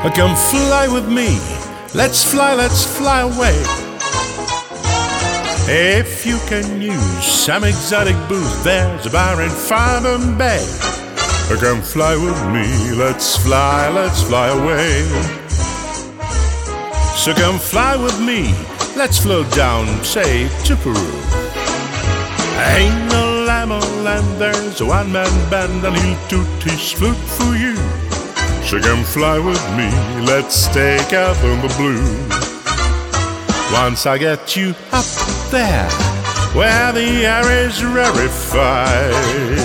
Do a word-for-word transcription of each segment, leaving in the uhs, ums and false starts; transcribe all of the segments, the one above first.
Come fly with me, let's fly, let's fly away. If you can use some exotic booze, there's a bar in Farnham Bay. Come fly with me, let's fly, let's fly away. So come fly with me, let's float down, say, to Peru. Ain't no limo land, there's a one-man band and he'll toot his flute for you. So come fly with me, let's take out in the blue. Once I get you up there, where the air is rarefied,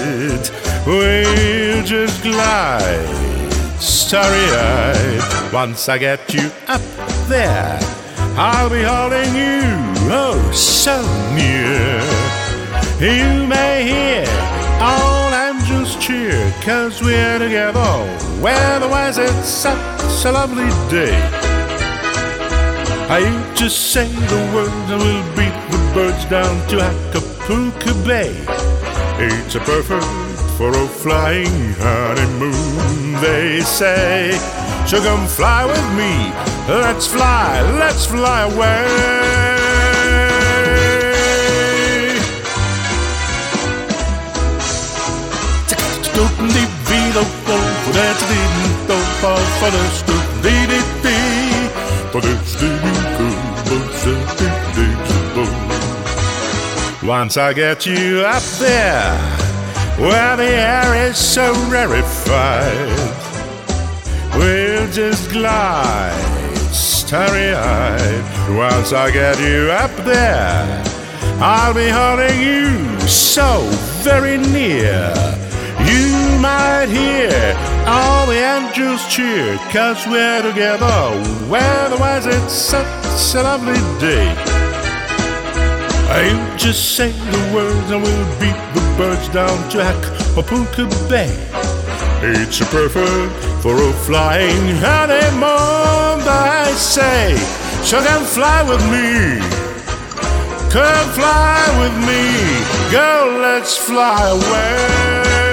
we'll just glide starry-eyed. Once I get you up there, I'll be holding you, oh, so near. You may hear all angels cheer, 'cause we're together, weather-wise it's such a lovely day. I just say the words and we'll beat the birds down to Acapulco Bay. It's a perfect for a flying honeymoon, they say. So come fly with me, let's fly, let's fly away. Once I get you up there, where the air is so rarefied, we'll just glide starry-eyed. Once I get you up there, I'll be holding you so very near. You might hear all the angels cheer, 'cause we're together, weather-wise it's such a lovely day. You just say the words and we'll beat the birds down to Acapulco Bay. It's perfect for a flying honeymoon, I say. So come fly with me, come fly with me, girl, let's fly away.